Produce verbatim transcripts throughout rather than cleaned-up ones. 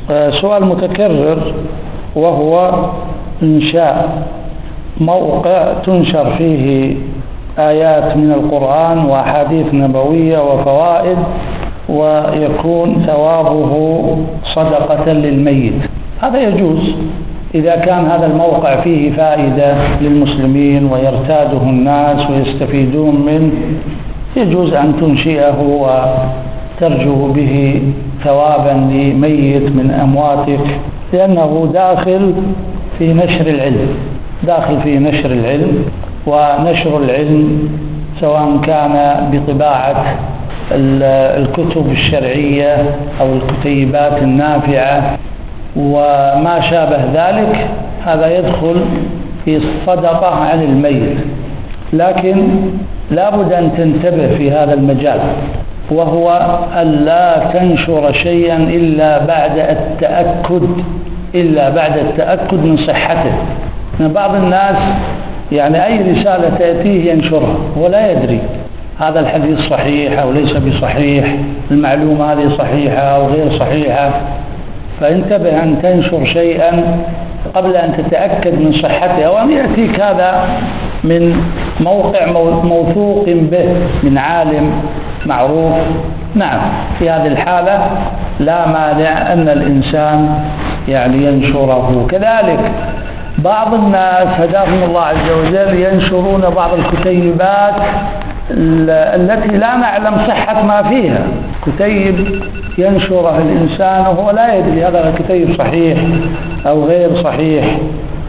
سؤال متكرر، وهو إنشاء موقع تنشر فيه آيات من القرآن وأحاديث نبوية وفوائد، ويكون ثوابه صدقة للميت. هذا يجوز إذا كان هذا الموقع فيه فائدة للمسلمين ويرتاده الناس ويستفيدون منه، يجوز أن تنشئه وترجو به ثوابا لميت من أمواتك، لأنه داخل في نشر العلم داخل في نشر العلم ونشر العلم، سواء كان بطباعة الكتب الشرعية أو الكتيبات النافعة وما شابه ذلك، هذا يدخل في الصدقة عن الميت. لكن لا بد أن تنتبه في هذا المجال، وهو ألا تنشر شيئا إلا بعد التأكد إلا بعد التأكد من صحته. بعض الناس يعني أي رسالة تأتيه ينشرها ولا يدري هذا الحديث صحيح أو ليس بصحيح، المعلومة هذه صحيحة أو غير صحيحة. فانتبه أن تنشر شيئا قبل أن تتأكد من صحته، أو أن يأتيك هذا من موقع موثوق به من عالم معروف. نعم، في هذه الحالة لا مانع أن الإنسان يعني ينشره. كذلك بعض الناس هداهم الله عز وجل ينشرون بعض الكتيبات التي لا نعلم صحة ما فيها، كتيب ينشره الإنسان وهو لا يدري هذا الكتيب صحيح أو غير صحيح.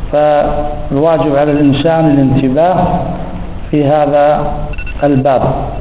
فالواجب على الإنسان الانتباه في هذا الباب.